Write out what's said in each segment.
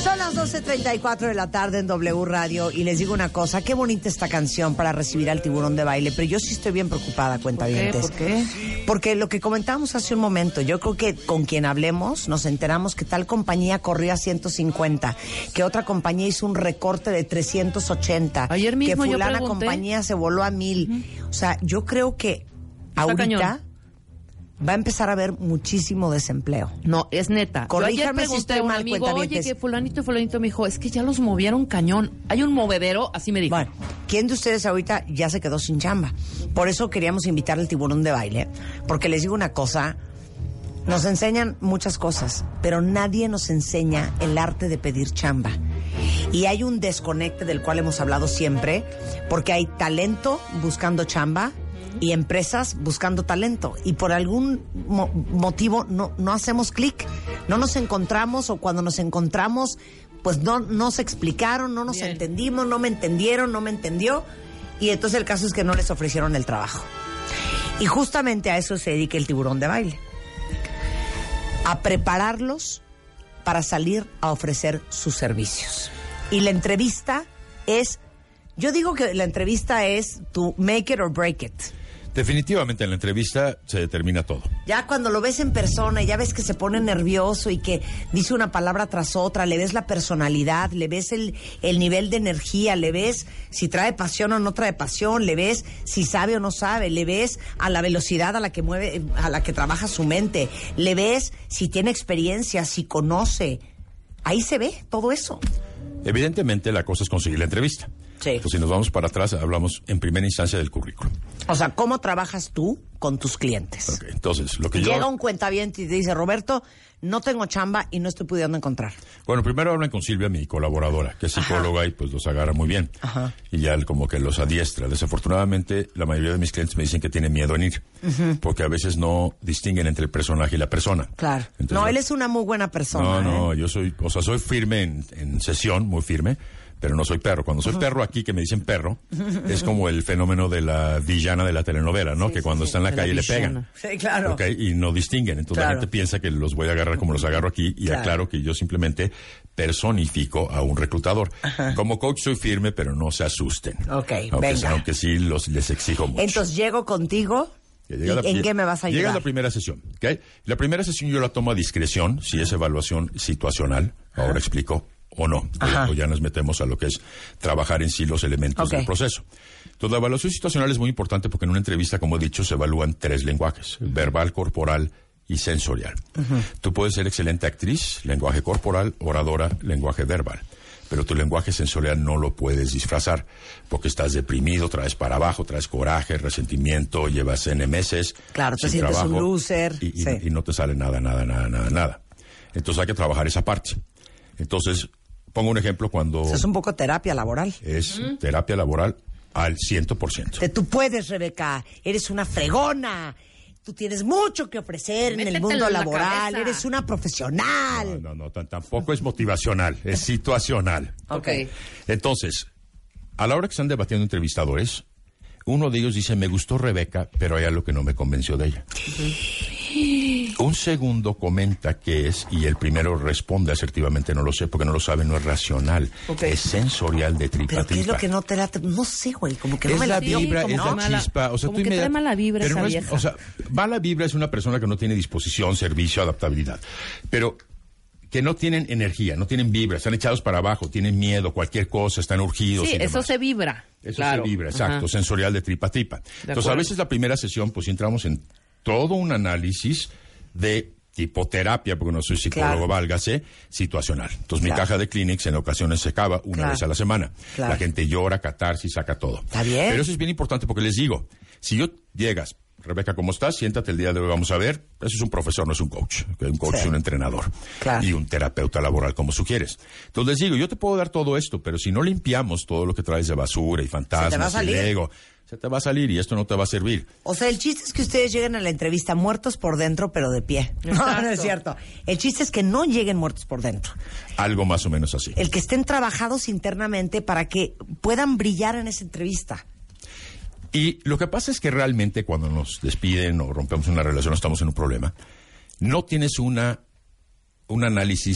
Son las 12:34 de la tarde en W Radio y les digo una cosa, qué bonita esta canción para recibir al Tiburón de Baile, pero yo sí estoy bien preocupada, cuentavientes. ¿Por qué? Porque lo que comentábamos hace un momento, yo creo que con quien hablemos nos enteramos que tal compañía corrió a 150, que otra compañía hizo un recorte de 380, ayer mismo que fulana yo pregunté, compañía se voló a 1000. O sea, yo creo que ahorita va a empezar a haber muchísimo desempleo. No, es neta. Corríjame si estoy mal, amigo, cuentavientes. oye, que fulanito me dijo, es que ya los movieron cañón. Hay un movedero, así me dijo. Bueno, ¿quién de ustedes ahorita ya se quedó sin chamba? Por eso queríamos invitar al Tiburón de Baile, porque les digo una cosa, nos enseñan muchas cosas, pero nadie nos enseña el arte de pedir chamba. Y hay un desconecte del cual hemos hablado siempre, porque hay talento buscando chamba y empresas buscando talento, y por algún motivo no hacemos clic, no nos encontramos, o cuando nos encontramos pues no se explicaron, no nos entendimos, no me entendieron, no me entendió, y entonces el caso es que no les ofrecieron el trabajo. Y justamente a eso se dedica el Tiburón de Baile, a prepararlos para salir a ofrecer sus servicios. Y la entrevista es, yo digo que la entrevista es tu make it or break it. Definitivamente en la entrevista se determina todo. Ya cuando lo ves en persona y ya ves que se pone nervioso y que dice una palabra tras otra, le ves la personalidad, le ves el nivel de energía, le ves si trae pasión o no trae pasión, le ves si sabe o no sabe, le ves a la velocidad a la que mueve, a la que trabaja su mente, le ves si tiene experiencia, si conoce. Ahí se ve todo eso. Evidentemente la cosa es conseguir la entrevista. Sí. Entonces, si nos vamos para atrás, hablamos en primera instancia del currículum. O sea, ¿cómo trabajas tú con tus clientes? Okay, entonces, lo que Llega un cuentaviente y te dice, Roberto, no tengo chamba y no estoy pudiendo encontrar. Bueno, primero hablan con Silvia, mi colaboradora, que es psicóloga. Ajá. Y pues los agarra muy bien. Ajá. Y ya él como que los adiestra. Desafortunadamente, la mayoría de mis clientes me dicen que tienen miedo en ir, porque a veces no distinguen entre el personaje y la persona. Claro. Entonces, no, él es una muy buena persona. No, yo soy firme en sesión, muy firme, pero no soy perro. Cuando soy perro aquí, que me dicen perro, es como el fenómeno de la villana de la telenovela, ¿no? Sí, que cuando está en la calle le pegan. Sí, claro. Okay, y no distinguen. Entonces la gente piensa que los voy a agarrar como los agarro aquí, y aclaro que yo simplemente personifico a un reclutador. Ajá. Como coach soy firme, pero no se asusten. Venga. Aunque sí les exijo mucho. Entonces llego contigo. ¿En qué me vas a ayudar? Llega la primera sesión, ¿ok? La primera sesión yo la tomo a discreción, si es evaluación situacional, ahora explico, o no. O ya nos metemos a lo que es trabajar en sí los elementos del proceso. Entonces, la evaluación situacional es muy importante porque en una entrevista, como he dicho, se evalúan 3 lenguajes: verbal, corporal y sensorial. Tú puedes ser excelente actriz, lenguaje corporal, oradora, lenguaje verbal. Pero tu lenguaje sensorial no lo puedes disfrazar, porque estás deprimido, traes para abajo, traes coraje, resentimiento, llevas N meses. Claro, te sientes trabajo, un loser. Y no te sale nada. Entonces hay que trabajar esa parte. Entonces, pongo un ejemplo cuando... Es un poco terapia laboral. Es terapia laboral al 100%. Tú puedes, Rebeca, eres una fregona. Tú tienes mucho que ofrecer en el mundo laboral, eres una profesional. No, tampoco es motivacional, es situacional. Entonces, a la hora que están debatiendo entrevistadores, uno de ellos dice, me gustó Rebeca, pero hay algo que no me convenció de ella. Un segundo comenta qué es, y el primero responde asertivamente, no lo sé, porque no lo sabe, no es racional. Es sensorial de tripa a tripa. ¿Pero qué es lo que no te late? No sé, güey, como que no me la late. Vibra, es la chispa. O sea, como que trae mala vibra esa vieja. O sea, mala vibra es una persona que no tiene disposición, servicio, adaptabilidad. Pero que no tienen energía, no tienen vibra, están echados para abajo, tienen miedo, cualquier cosa, están urgidos. Sí, y eso se vibra. Eso se vibra, exacto, sensorial de tripa a tripa. Entonces, a veces la primera sesión, pues entramos en todo un análisis de tipo terapia, porque no soy psicólogo, válgase, situacional. Entonces, mi caja de Kleenex en ocasiones se acaba una vez a la semana. La gente llora, catarsis, saca todo. Está bien. Pero eso es bien importante porque les digo, si yo llegas, Rebeca, ¿cómo estás? Siéntate, el día de hoy vamos a ver. Eso es un profesor, no es un coach. Un coach es un entrenador. Y un terapeuta laboral, como sugieres. Entonces les digo, yo te puedo dar todo esto, pero si no limpiamos todo lo que traes de basura y fantasmas y ego, se te va a salir y esto no te va a servir. O sea, el chiste es que ustedes lleguen a la entrevista muertos por dentro, pero de pie. No es cierto. El chiste es que no lleguen muertos por dentro. Algo más o menos así. El que estén trabajados internamente para que puedan brillar en esa entrevista. Y lo que pasa es que realmente cuando nos despiden o rompemos una relación o estamos en un problema, no tienes un análisis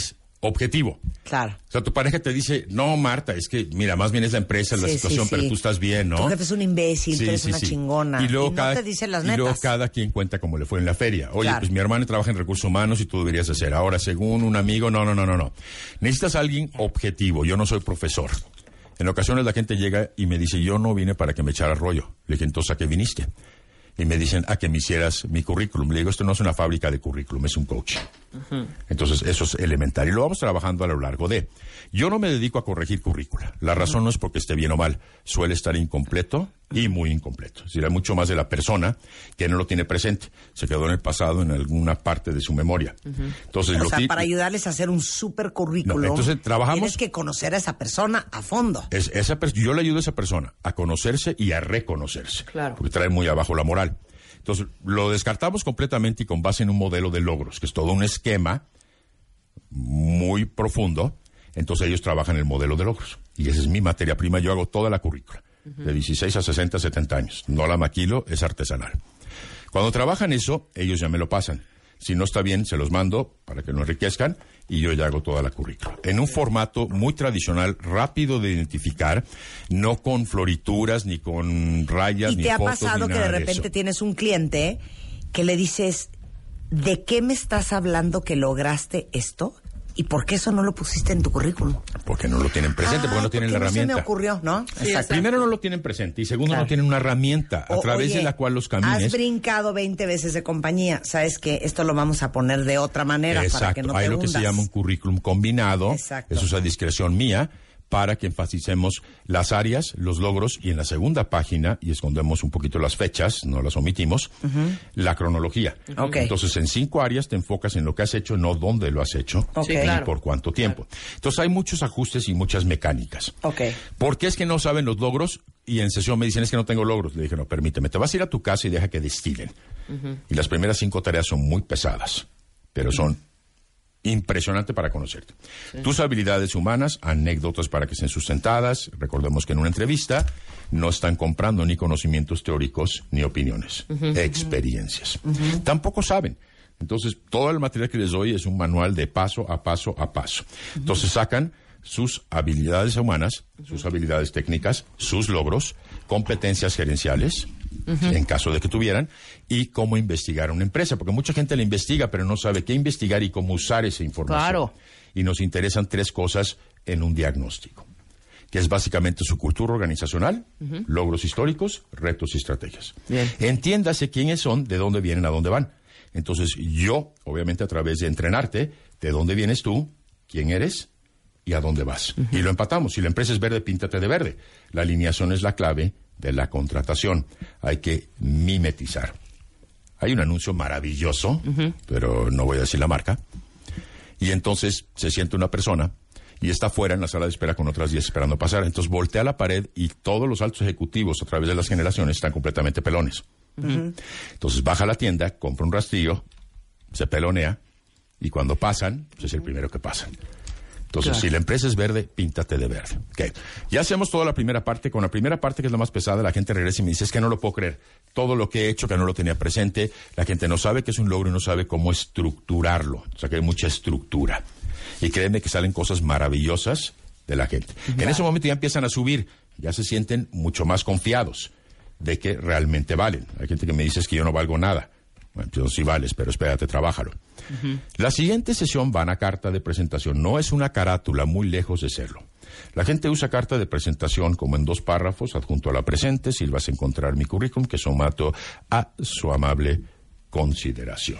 objetivo. Claro. O sea, tu pareja te dice, no, Marta, es que, mira, más bien es la empresa, la situación, pero tú estás bien, ¿no? Tu jefe es un imbécil, tú eres una chingona. Y luego no te dice las netas. Y luego cada quien cuenta cómo le fue en la feria. Oye, pues mi hermano trabaja en recursos humanos y tú deberías hacer. Ahora, según un amigo, no. Necesitas a alguien objetivo. Yo no soy profesor. En ocasiones la gente llega y me dice, yo no vine para que me echara rollo. Le dije, entonces, ¿a qué viniste? Y me dicen, a que me hicieras mi currículum. Le digo, esto no es una fábrica de currículum, es un coach. Entonces, eso es elemental. Y lo vamos trabajando a lo largo de. Yo no me dedico a corregir currícula. La razón no es porque esté bien o mal. Suele estar incompleto y muy incompleto. Es decir, hay mucho más de la persona que no lo tiene presente. Se quedó en el pasado, en alguna parte de su memoria. Entonces, para ayudarles a hacer un súper currículum, entonces trabajamos, tienes que conocer a esa persona a fondo. Yo le ayudo a esa persona a conocerse y a reconocerse. Claro. Porque trae muy abajo la moral. Entonces, lo descartamos completamente y con base en un modelo de logros, que es todo un esquema muy profundo. Entonces, ellos trabajan el modelo de logros. Y esa es mi materia prima. Yo hago toda la currícula, de 16 a 60, 70 años. No la maquilo, es artesanal. Cuando trabajan eso, ellos ya me lo pasan. Si no está bien, se los mando para que lo enriquezcan y yo ya hago toda la currícula. En un formato muy tradicional, rápido de identificar, no con florituras, ni con rayas, ni fotos, ni nada de eso. ¿Y te ha pasado que de repente tienes un cliente que le dices, ¿de qué me estás hablando que lograste esto? ¿Y por qué eso no lo pusiste en tu currículum? Porque no lo tienen presente, porque no tienen la herramienta. Se me ocurrió, ¿no? Sí, primero no lo tienen presente y segundo no tienen una herramienta a través de la cual los camines. Has brincado 20 veces de compañía. ¿Sabes qué? Esto lo vamos a poner de otra manera para que no te Hay lo hundas. que se llama un currículum combinado. Exacto. Eso es a discreción mía, para que enfaticemos las áreas, los logros, y en la segunda página, y escondemos un poquito las fechas, no las omitimos, la cronología. Okay. Entonces, en 5 áreas te enfocas en lo que has hecho, no dónde lo has hecho, y por cuánto tiempo. Entonces, hay muchos ajustes y muchas mecánicas. ¿Por qué es que no saben los logros? Y en sesión me dicen, es que no tengo logros. Le dije, no, permíteme, te vas a ir a tu casa y deja que destilen. Y las primeras 5 tareas son muy pesadas, pero son impresionante para conocerte. Tus habilidades humanas, anécdotas para que estén sustentadas. Recordemos que en una entrevista no están comprando ni conocimientos teóricos ni opiniones, experiencias. Tampoco saben. Entonces, todo el material que les doy es un manual de paso a paso a paso. Entonces, sacan sus habilidades humanas, sus habilidades técnicas, sus logros, competencias gerenciales, en caso de que tuvieran, y cómo investigar una empresa, porque mucha gente la investiga, pero no sabe qué investigar y cómo usar esa información. Claro. Y nos interesan 3 cosas en un diagnóstico, que es básicamente su cultura organizacional, logros históricos, retos y estrategias. Bien. Entiéndase quiénes son, de dónde vienen, a dónde van. Entonces, yo, obviamente, a través de entrenarte, de dónde vienes tú, quién eres y a dónde vas. Y lo empatamos. Si la empresa es verde, píntate de verde. La alineación es la clave de la contratación. Hay que mimetizar. Hay un anuncio maravilloso, pero no voy a decir la marca. Y entonces se siente una persona y está afuera en la sala de espera con otras 10 esperando pasar. Entonces voltea a la pared y todos los altos ejecutivos a través de las generaciones están completamente pelones. Entonces baja a la tienda, compra un rastrillo, se pelonea y cuando pasan, pues es el primero que pasan. Entonces, si la empresa es verde, píntate de verde. Okay. Ya hacemos toda la primera parte. Con la primera parte, que es la más pesada, la gente regresa y me dice, es que no lo puedo creer. Todo lo que he hecho, que no lo tenía presente, la gente no sabe que es un logro y no sabe cómo estructurarlo. O sea, que hay mucha estructura. Y créeme que salen cosas maravillosas de la gente. En ese momento ya empiezan a subir. Ya se sienten mucho más confiados de que realmente valen. Hay gente que me dice, es que yo no valgo nada. Bueno, tú sí vales, pero espérate, trabájalo. La siguiente sesión van a carta de presentación. No es una carátula, muy lejos de serlo. La gente usa carta de presentación como en 2 párrafos, adjunto a la presente, si vas a encontrar mi currículum, que somato a su amable consideración.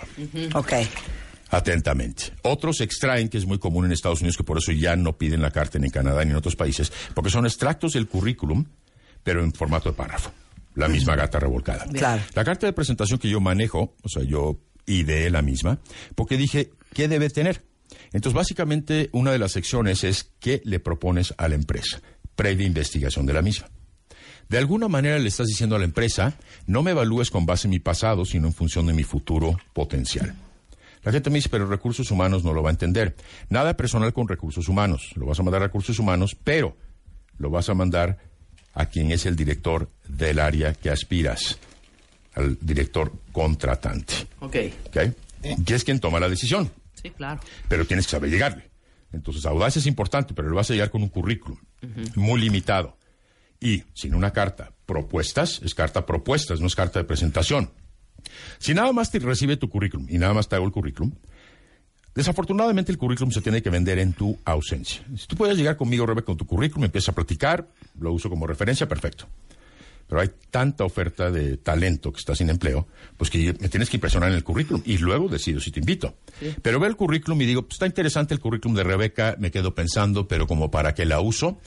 Atentamente. Otros extraen, que es muy común en Estados Unidos, que por eso ya no piden la carta ni en Canadá ni en otros países, porque son extractos del currículum, pero en formato de párrafo. La misma gata revolcada. Claro. La carta de presentación que yo manejo, o sea, yo ideé la misma, porque dije, ¿qué debe tener? Entonces, básicamente, una de las secciones es ¿qué le propones a la empresa? Previa investigación de la misma. De alguna manera le estás diciendo a la empresa, no me evalúes con base en mi pasado, sino en función de mi futuro potencial. La gente me dice, pero recursos humanos no lo va a entender. Nada personal con recursos humanos. Lo vas a mandar a recursos humanos, pero lo vas a mandar a quien es el director del área que aspiras, al director contratante. Ok. Que es quien toma la decisión. Sí, claro. Pero tienes que saber llegarle. Entonces, audacia es importante, pero le vas a llegar con un currículum muy limitado. Y sin una carta propuestas, es carta propuestas, no es carta de presentación. Si nada más te recibe tu currículum y nada más te hago el currículum, desafortunadamente el currículum se tiene que vender en tu ausencia. Si tú puedes llegar conmigo, Rebeca, con tu currículum, empiezas a platicar, lo uso como referencia, perfecto. Pero hay tanta oferta de talento que está sin empleo, pues que me tienes que impresionar en el currículum y luego decido si te invito. Sí. Pero veo el currículum y digo, pues está interesante el currículum de Rebeca, me quedo pensando, pero como para qué la uso.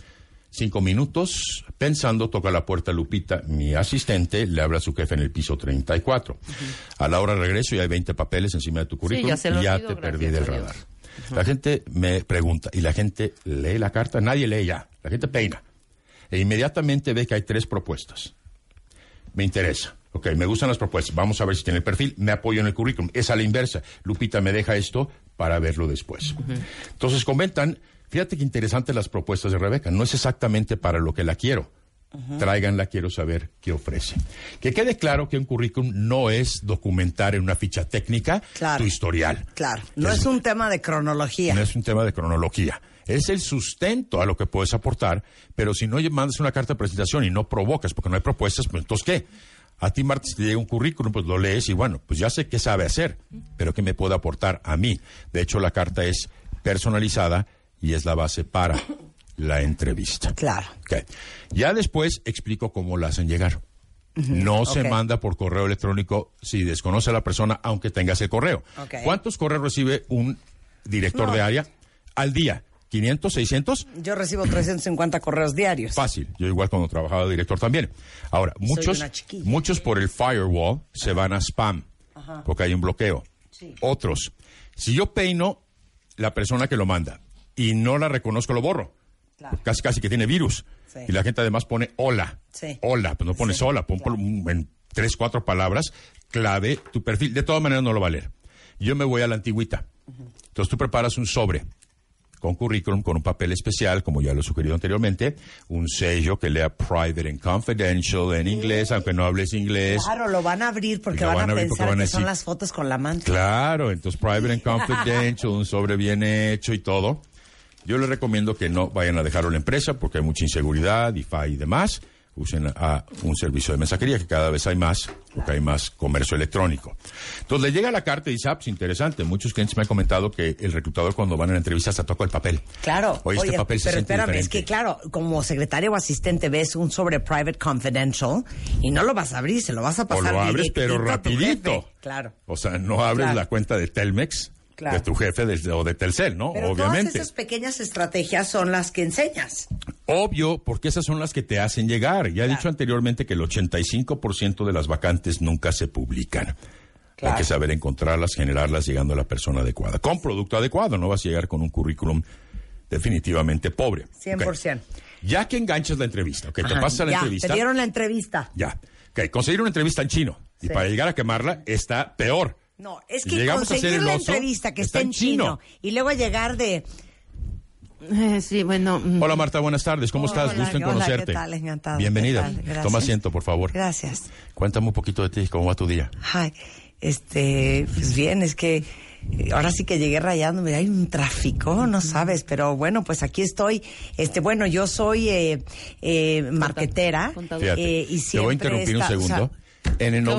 5 minutos, pensando, toca la puerta Lupita, mi asistente, le habla a su jefe en el piso 34. A la hora regreso y hay 20 papeles encima de tu currículum y ya te perdí del radar. La gente me pregunta, ¿y la gente lee la carta? Nadie lee ya, la gente peina. E inmediatamente ve que hay 3 propuestas. Me interesa. Ok, me gustan las propuestas. Vamos a ver si tiene el perfil. Me apoyo en el currículum. Es a la inversa. Lupita me deja esto para verlo después. Entonces comentan, fíjate qué interesantes las propuestas de Rebeca. No es exactamente para lo que la quiero. Tráiganla, quiero saber qué ofrece. Que quede claro que un currículum no es documentar en una ficha técnica tu historial. Claro, no es un tema de cronología. No es un tema de cronología. Es el sustento a lo que puedes aportar, pero si no mandas una carta de presentación y no provocas porque no hay propuestas, pues entonces ¿qué? A ti, Marta, si te llega un currículum, pues lo lees y bueno, pues ya sé qué sabe hacer, pero qué me puede aportar a mí. De hecho, la carta es personalizada y es la base para la entrevista. Claro. Okay. Ya después explico cómo la hacen llegar. No se manda por correo electrónico si desconoce a la persona, aunque tengas el correo. ¿Cuántos correos recibe un director de área al día? ¿500, 600? Yo recibo 350 correos diarios. Fácil. Yo igual cuando trabajaba de director también. Ahora, muchos por el firewall se van a spam, porque hay un bloqueo. Sí. Otros, si yo peino la persona que lo manda y no la reconozco, lo borro. Claro. Casi que tiene virus. Sí. Y la gente además pone hola. Sí. Hola, pues no pones hola, pon en 3, 4 palabras clave tu perfil. De todas maneras no lo va a leer. Yo me voy a la antigüita. Entonces tú preparas un sobre con currículum, con un papel especial, como ya lo he sugerido anteriormente, un sello que lea Private and Confidential en inglés, aunque no hables inglés. Claro, lo van a abrir porque van a pensar que son las fotos con la manta. Claro, entonces Private and Confidential, un sobre bien hecho y todo. Yo les recomiendo que no vayan a dejarlo en la empresa porque hay mucha inseguridad, DeFi y demás. Usen a un servicio de mensajería que cada vez hay más, porque hay más comercio electrónico. Entonces le llega la carta y dice, pues interesante. Muchos clientes me han comentado que el reclutador cuando van a la entrevista hasta toca el papel. Claro. Oye, este papel se siente espérame, diferente. es que claro, como secretario o asistente ves un sobre Private Confidential y no lo vas a abrir, se lo vas a pasar. O lo abres, pero rapidito. Claro. O sea, no abres la cuenta de Telmex. Claro. De tu jefe o de Telcel, ¿no? Pero obviamente. Todas esas pequeñas estrategias son las que enseñas. Obvio, porque esas son las que te hacen llegar. Ya he dicho anteriormente que el 85% de las vacantes nunca se publican. Claro. Hay que saber encontrarlas, generarlas, llegando a la persona adecuada. Con producto adecuado, no vas a llegar con un currículum definitivamente pobre. 100%. Okay. Ya que enganchas la entrevista, te pasas a la entrevista. Te dieron la entrevista. Ya. Conseguir una entrevista en chino. Sí. Y para llegar a quemarla está peor. No, es que conseguir la entrevista que esté en chino y luego llegar de... Sí, bueno... Hola Marta, buenas tardes. ¿Cómo estás? Gusto en conocerte. ¿Qué tal? Encantado. Bienvenida. Toma asiento, por favor. Gracias. Cuéntame un poquito de ti. ¿Cómo va tu día? Ay, pues bien, es que ahora sí que llegué rayándome. Hay un tráfico, no sabes, pero bueno, pues aquí estoy. Bueno, yo soy marquetera. Y siempre te voy a interrumpir un segundo. En el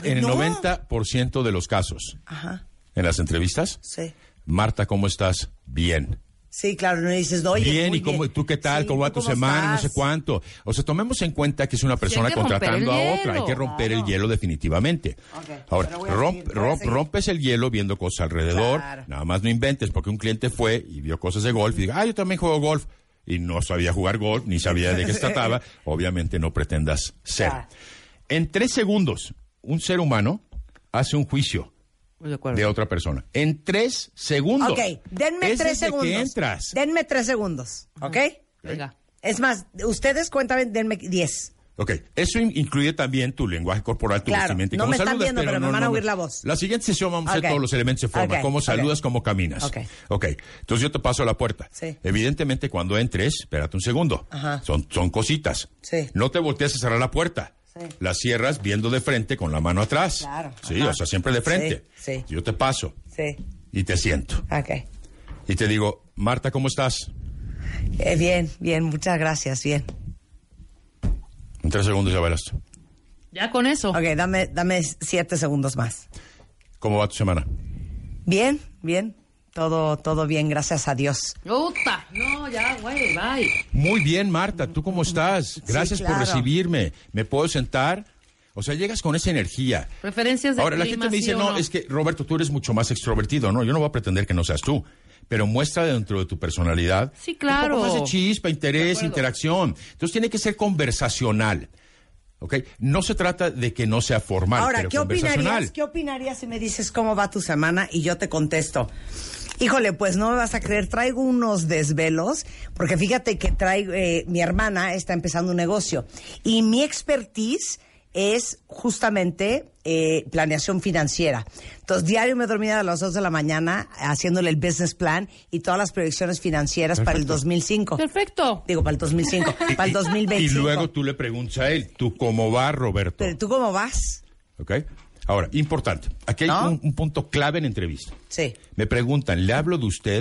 90% de los casos, en las entrevistas, Marta, ¿cómo estás? Bien. Sí, claro, no dices, oye, bien, ¿y tú qué tal? ¿Cómo va tu semana? No sé cuánto. O sea, tomemos en cuenta que es una persona contratando a otra. Hay que romper el hielo definitivamente. Ahora, rompes el hielo viendo cosas alrededor. Claro. Nada más no inventes, porque un cliente fue y vio cosas de golf y dijo, yo también juego golf. Y no sabía jugar golf, ni sabía de qué se trataba. Obviamente no pretendas ser. Claro. En 3 segundos, un ser humano hace un juicio de otra persona. En 3 segundos. Ok, denme 3 segundos. Que entras. Denme 3 segundos, ¿ok? Venga. Es más, ustedes cuéntame, denme 10. Ok, eso incluye también tu lenguaje corporal, tu vestimenta. No me están viendo, pero me van a oír la voz. La siguiente sesión vamos a hacer todos los elementos de forma. Cómo saludas, cómo caminas. Ok, entonces yo te paso a la puerta. Sí. Evidentemente, cuando entres, espérate un segundo. Son cositas. Sí. No te voltees a cerrar la puerta. Sí. La cierras viendo de frente con la mano atrás. Claro. Sí, o sea, siempre de frente. Sí. Yo te paso. Sí. Y te siento. Ok. y te digo, Marta, ¿cómo estás? Bien, muchas gracias, bien. En 3 segundos ya bailaste. Ya con eso. Ok, dame 7 segundos más. ¿Cómo va tu semana? Bien. Todo bien, gracias a Dios. ¡Uta! No, ya, güey, bye. Muy bien, Marta. ¿Tú cómo estás? Gracias por recibirme. ¿Me puedo sentar? O sea, llegas con esa energía. Preferencias de Ahora, la clima, gente me dice, ¿sí o no, es que, Roberto, tú eres mucho más extrovertido. No, yo no voy a pretender que no seas tú. Pero muestra dentro de tu personalidad Sí, claro. un poco más de chispa, interés, interacción. Entonces tiene que ser conversacional. ¿Ok? No se trata de que no sea formal, Ahora, pero ¿qué opinarías si me dices cómo va tu semana y yo te contesto? Híjole, pues no me vas a creer, traigo unos desvelos, porque fíjate que mi hermana está empezando un negocio y mi expertise es justamente planeación financiera. Entonces, diario me dormía a las 2 de la mañana haciéndole el business plan y todas las proyecciones financieras para el 2005. Perfecto. Digo, para el 2005, para el 2025. Y luego tú le preguntas a él, ¿tú cómo vas, Roberto? Pero ¿tú cómo vas? ¿Ok? Ahora, importante, aquí hay un punto clave en entrevista. Sí. Me preguntan, ¿le hablo de usted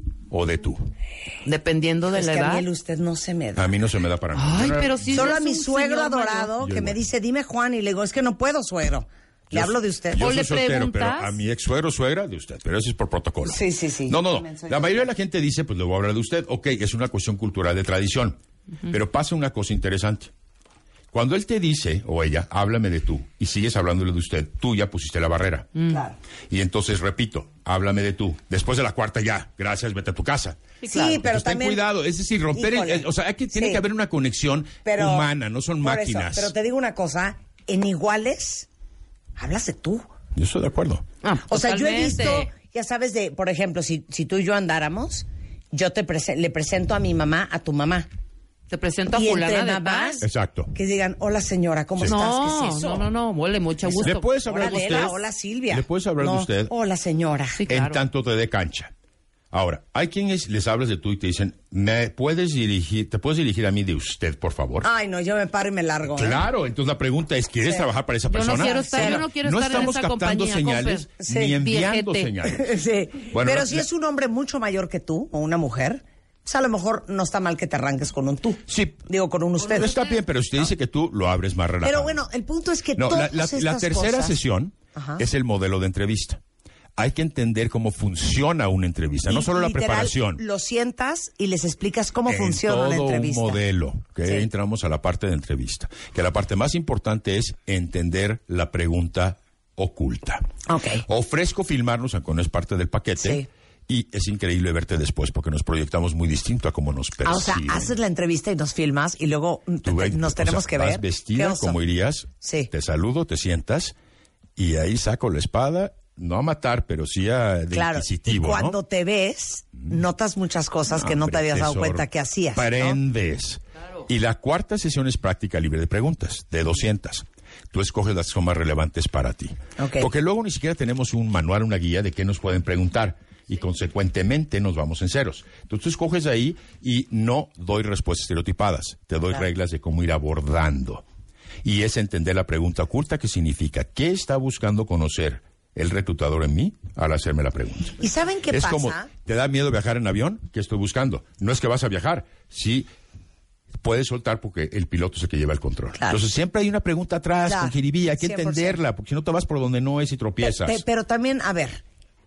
o de tú? Dependiendo de Es la que a edad. mí el usted no se me da. A mí no se me da para nada. Ay, pero sí. Solo es a mi un suegro señor adorado mayor. que Yo me igual. dice, dime Juan, y le digo, es que no puedo, suegro. Le hablo de usted. Yo ¿O soy le soltero, pero preguntas? a mi ex suegra de usted, pero eso es por protocolo. Sí. No. También soy La yo. mayoría de la gente dice, pues le voy a hablar de usted. Ok, es una cuestión cultural de tradición. Pero pasa una cosa interesante. Cuando él te dice, o ella, háblame de tú, y sigues hablándole de usted, tú ya pusiste la barrera. Claro. Y entonces, repito, háblame de tú. Después de la cuarta ya, gracias, vete a tu casa. Sí, claro. pero Entonces, también... ten cuidado, es decir, romper Híjole. o sea, tiene Sí. que haber una conexión humana, no son por máquinas. eso, pero te digo una cosa, en iguales, hablas de tú. Yo estoy de acuerdo. O sea, yo he Totalmente. visto, ya sabes, por ejemplo, si tú y yo andáramos, yo le presento a mi mamá, a tu mamá. Te presento a Y fulana entre de mamás, tal. Exacto. que digan, hola señora, ¿cómo estás? ¿Qué es eso? No, huele mucho gusto. ¿Le puedes hablar Hola, de usted? Adela, hola Silvia. ¿Le puedes hablar de No, usted? Hola señora. Sí, claro. En tanto te dé cancha. Ahora, hay quienes les hablas de tú y te dicen, ¿te puedes dirigir a mí de usted, por favor? Ay, no, yo me paro y me largo. ¿eh? Claro, entonces la pregunta es, ¿quieres trabajar para esa Yo no persona? quiero estar- yo no quiero estar en estamos esa captando compañía, señales compa. ni Sí, enviando viejete. señales. Sí. Bueno, Pero si es un hombre mucho mayor que tú, o una mujer, pues a lo mejor no está mal que te arranques con un tú. Sí. Digo, con un usted. Está bien, pero usted dice que tú lo abres más relajado. Pero bueno, el punto es que No, todas la estas tercera cosas- sesión Ajá. es el modelo de entrevista. Hay que entender cómo funciona una entrevista, no Y solo la literal, preparación. Lo sientas y les explicas cómo En funciona una todo entrevista. un modelo, que Sí. entramos a la parte de entrevista. Que la parte más importante es entender la pregunta oculta. Ok. Ofrezco filmarnos, aunque no es parte del paquete. Sí. Y es increíble verte después porque nos proyectamos muy distinto a cómo nos perciben. O sea, haces la entrevista y nos filmas y luego Tú ves, nos o tenemos sea, que vas ver. vestida Qué oso. como irías, Sí. te saludo, te sientas y ahí saco la espada, no a matar, pero sí de Claro, y inquisitivo, cuando ¿no? te ves, notas muchas cosas que no te Hombre, habías dado tesoro, cuenta que hacías. ¿no? Aprendes. Y la cuarta sesión es práctica libre de preguntas, de 200. Tú escoges las que son más relevantes para ti. Ok. Porque luego ni siquiera tenemos un manual, una guía de qué nos pueden preguntar. Y consecuentemente nos vamos en ceros. Entonces tú escoges ahí y no doy respuestas estereotipadas. Te doy Claro. reglas de cómo ir abordando. Y es entender la pregunta oculta, que significa, ¿qué está buscando conocer el reclutador en mí al hacerme la pregunta? ¿Y saben qué Es pasa? como, ¿te da miedo viajar en avión? ¿Qué estoy buscando? No es que vas a viajar, sí puedes soltar porque el piloto es el que lleva el control. Claro. Entonces siempre hay una pregunta atrás, Claro, con jiribilla, hay que 100%. entenderla, porque si no te vas por donde no es y tropiezas. Pero también, a ver,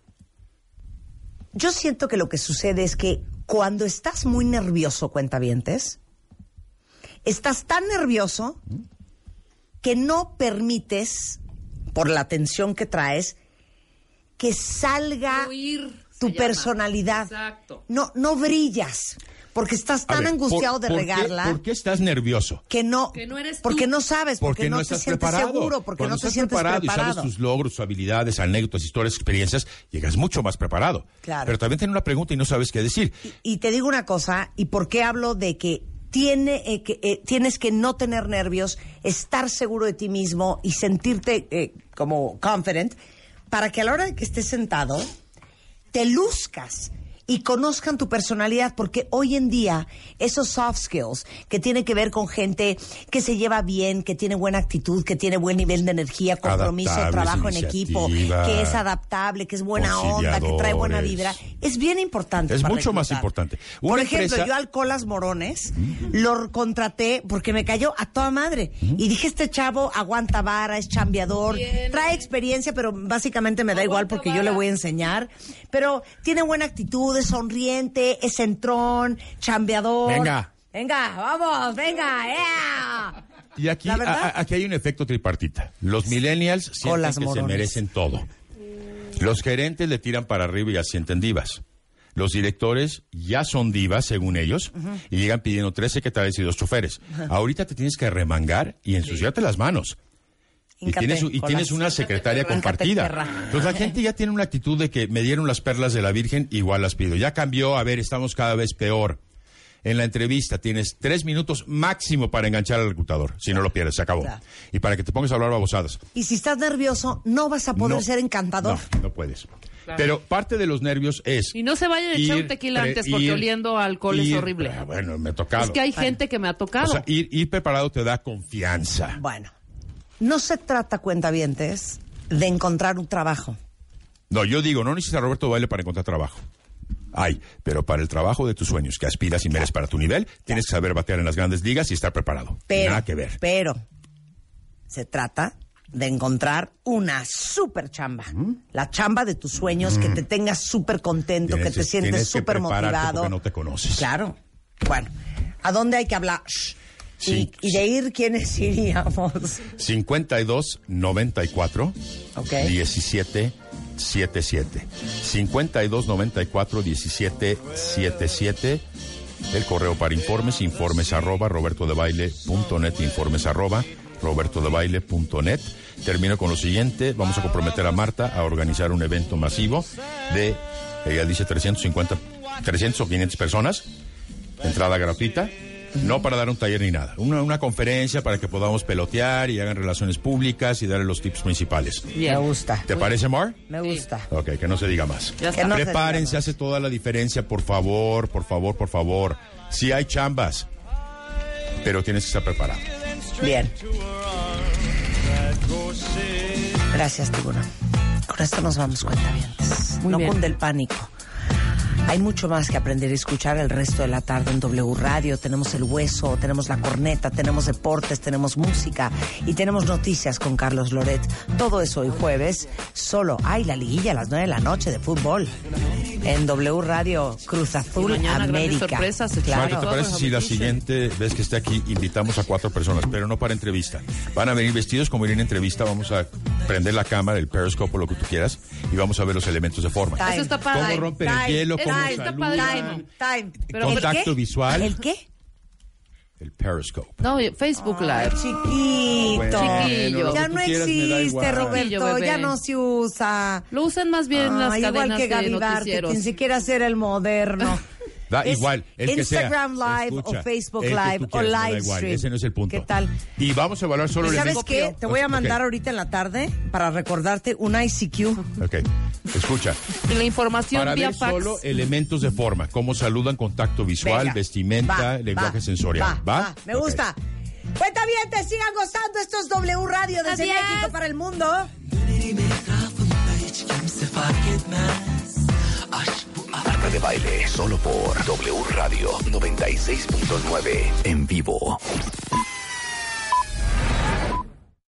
yo siento que lo que sucede es que cuando estás muy nervioso, cuentavientes, estás tan nervioso que no permites, por la tensión que traes, que salga Fluir, tu se llama. personalidad. Exacto. No brillas, porque estás A tan ver, angustiado de ¿por qué- regarla ¿Por qué estás nervioso? que no eres tú. porque no sabes, porque no te estás sientes preparado. seguro, porque Cuando no te estás sientes preparado y preparado. sabes tus logros, tus habilidades, anécdotas, historias, experiencias, llegas mucho más preparado. Claro. Pero también tienes una pregunta y no sabes qué decir. Y te digo una cosa, ¿y por qué hablo de que tienes que no tener nervios, estar seguro de ti mismo y sentirte como confident, para que a la hora de que estés sentado, te luzcas y conozcan tu personalidad, porque hoy en día esos soft skills que tienen que ver con gente que se lleva bien, que tiene buena actitud, que tiene buen nivel de energía, compromiso, trabajo en equipo, que es adaptable, que es buena onda, que trae buena vibra, es bien importante. Es para mucho más importante. Por ejemplo, yo al Colas Morones lo contraté porque me cayó a toda madre. Y dije, este chavo aguanta vara, es chambeador, trae experiencia, pero básicamente me da igual porque yo le voy a enseñar. Pero tiene buena actitud, es sonriente, es centrón, chambeador. Venga, vamos, venga, yeah. Y aquí hay un efecto tripartita. Los millennials sienten que se merecen todo. Los gerentes le tiran para arriba y ya sienten divas. Los directores ya son divas, según ellos, y llegan pidiendo 3 secretarias y 2 choferes. Ahorita te tienes que remangar y ensuciarte las manos. Y tienes una secretaria compartida. Entonces la gente ya tiene una actitud de que me dieron las perlas de la Virgen, igual las pido. Ya cambió, a ver, estamos cada vez peor. En la entrevista tienes 3 minutos máximo para enganchar al reclutador. Si no lo pierdes, se acabó. Claro. Y para que te pongas a hablar babosadas. Y si estás nervioso, no vas a poder ser encantador. No puedes. Claro. Pero parte de los nervios es... Y no se vayan a echar un tequila antes porque oliendo a alcohol es horrible. Bueno, me ha tocado. Es que hay gente que me ha tocado. O sea, ir preparado te da confianza. Bueno, no se trata, cuentavientes, de encontrar un trabajo. No, yo digo, no necesitas a Roberto de Baile para encontrar trabajo. Pero para el trabajo de tus sueños que aspiras y mereces para tu nivel, tienes que saber batear en las grandes ligas y estar preparado. Nada que ver. Pero se trata de encontrar una súper chamba. La chamba de tus sueños, que te tengas súper contento, que te sientes súper motivado. Porque no te conoces. Claro. Bueno, ¿a dónde hay que hablar? Sí. Y de ir, ¿quiénes iríamos? 52 94 17 77 52 94 17 77. El correo para informes @robertodebaile.net, @robertodebaile.net. Termino con lo siguiente: vamos a comprometer a Marta a organizar un evento masivo de, ella dice 300 o 500 personas, entrada gratuita. No para dar un taller ni nada. Una conferencia para que podamos pelotear y hagan relaciones públicas y darle los tips principales. Me gusta. ¿Te parece, Mar? Me gusta. Ok, que no se diga más. Prepárense, hace toda la diferencia, por favor, por favor, por favor. Sí hay chambas, pero tienes que estar preparado. Bien. Gracias, Tiburón. Con esto nos vamos, cuentavientes. No cunde el pánico. Hay mucho más que aprender y escuchar el resto de la tarde en W Radio. Tenemos El Hueso, tenemos La Corneta, tenemos deportes, tenemos música y tenemos noticias con Carlos Loret. Todo eso hoy jueves. Solo hay la liguilla a las 9 de la noche de fútbol en W Radio Cruz Azul América. Sorpresas, claro. Marta, ¿te parece si la siguiente vez que esté aquí invitamos a 4 personas, pero no para entrevista? Van a venir vestidos como ir en entrevista. Vamos a prender la cámara, el Periscope o lo que tú quieras y vamos a ver los elementos de forma. Eso está padre. Cómo romper el hielo, cómo Time. Contacto visual. ¿El qué? El Periscope. No, Facebook Live. Chiquito. Chiquillo. Ya no existe, Roberto. Ya no se usa. Lo usan más bien las cadenas igual que de noticieros. Ni siquiera ser el moderno. Da igual, el que sea. Instagram Live o Facebook Live o Livestream. Ese no es el punto. ¿Qué tal? Y vamos a evaluar solo el ¿Sabes qué? Te voy a mandar ahorita en la tarde para recordarte un ICQ. Ok, escucha. Y la información para vía ver fax. solo elementos de forma, cómo saludan, contacto visual, vestimenta, lenguaje sensorial. ¿Va? Me gusta. Cuentavientes, sigan gozando. Esto es W Radio desde México para el mundo. Marta de Baile, solo por W Radio 96.9 en vivo.